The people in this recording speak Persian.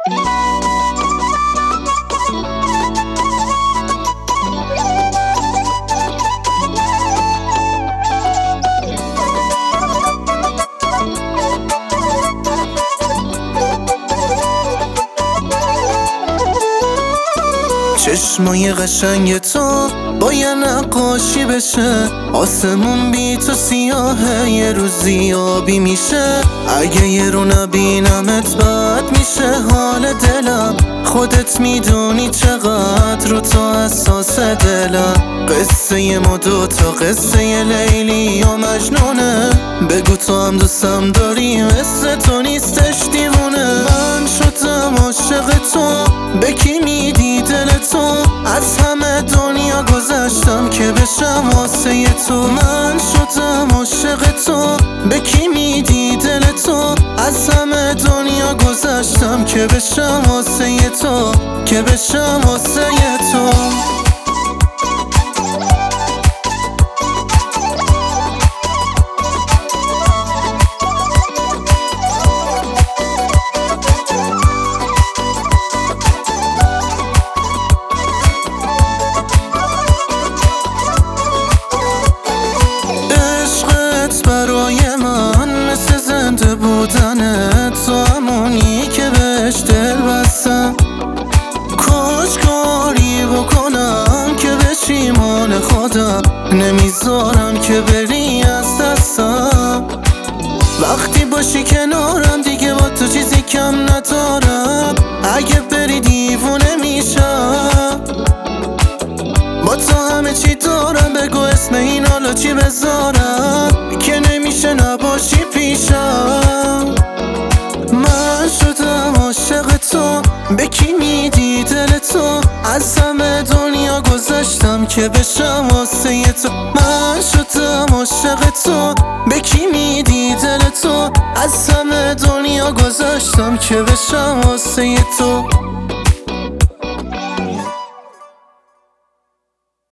چشمای قشنگ تو باید نقاشی بشه، آسمون بی تو سیاهه یه روزی آبی میشه. اگه یه رو نبینمت بد میشه حال دلم، خودت میدونی چقدر رو تو حساس دلم. قصه ما دوتا قصه لیلی و مجنونه، بگو تو هم دوستم داری مثل تو نیستش دیوونه. من شدم عاشق تو، به کی میدی دل تو؟ از همه دنیا گذشتم که بشم واسه تو. من شدم عاشق تو، به کی میدی دل تو؟ از همه دنیا گذشتم که بشم واسه تو، که بشم واسه تو. برای من مثل زنده بودنه، تو همونی که بهش دل بستم. کاش کاری بکنم که بشی مال خودم، نمیذارم که بری از دستم. وقتی باشی کنارم دیگه با تو چیزی کم ندارم، اگه بری دیوونه میشم. با تو همه چی دارم، بگو اسم این حالا چی بذارم که نمیشه نباشی پیشم. من شدم عاشق تو، به کی میدی دل تو؟ از همه دنیا گذشتم که بشم واسه تو. من شدم عاشق تو، به کی میدی دل تو؟ از همه دنیا گذشتم که بشم واسه تو.